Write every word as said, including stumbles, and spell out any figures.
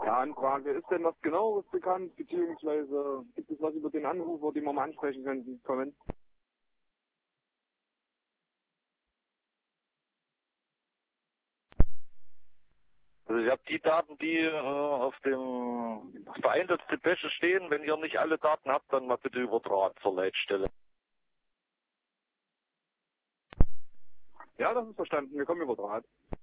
Ja, Anfrage. Ist denn was Genaueres bekannt, beziehungsweise gibt es was über den Anrufer, den wir mal ansprechen können? Kommen. Also ich habe die Daten, die äh, auf dem vereinsetzte Bäche stehen. Wenn ihr nicht alle Daten habt, dann mal bitte über Draht zur Leitstelle. Ja, das ist verstanden. Wir kommen über Draht.